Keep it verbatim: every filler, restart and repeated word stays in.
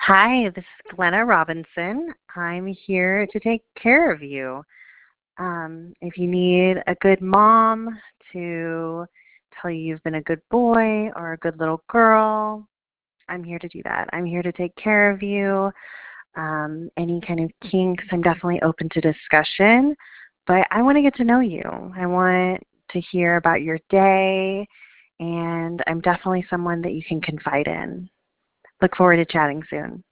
Hi, this is Glenna Robinson. I'm here to take care of you. Um, if you need a good mom to tell you you've been a good boy or a good little girl, I'm here to do that. I'm here to take care of you. Um, any kind of kinks, I'm definitely open to discussion, but I want to get to know you. I want to hear about your day, and I'm definitely someone that you can confide in. Look forward to chatting soon.